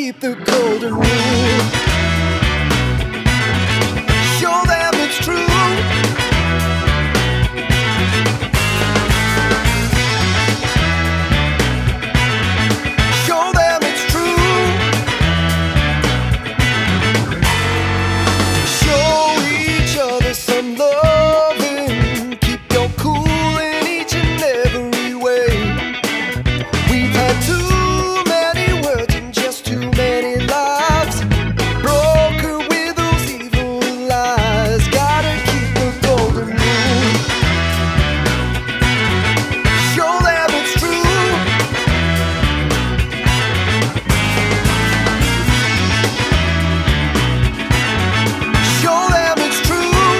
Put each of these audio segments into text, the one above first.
keep the golden rule. Show them it's true. Show them it's true. Show each other some loving. Keep your cool in each and every way. We've had too many words and just too many lives, broken with those evil lies. Gotta keep the golden rule. Show them it's true. Show them it's true.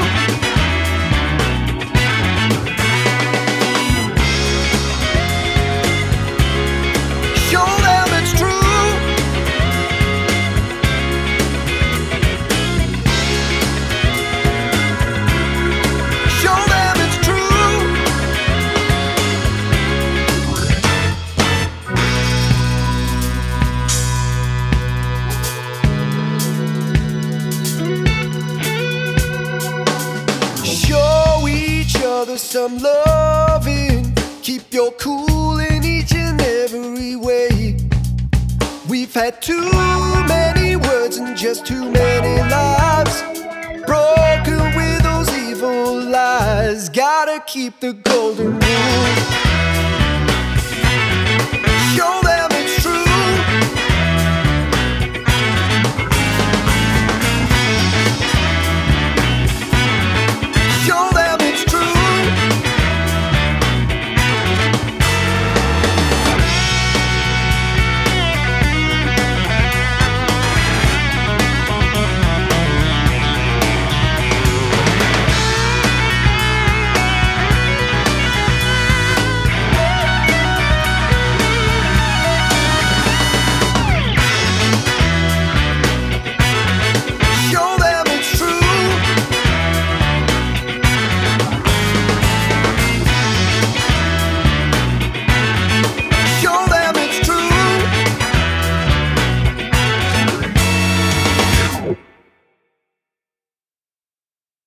Show them it's true. Show them it's true. Show each other some loving. Keep your cool in each and every way. We've had too many words and just too many lives, broken with those evil lies. Gotta keep the golden rule.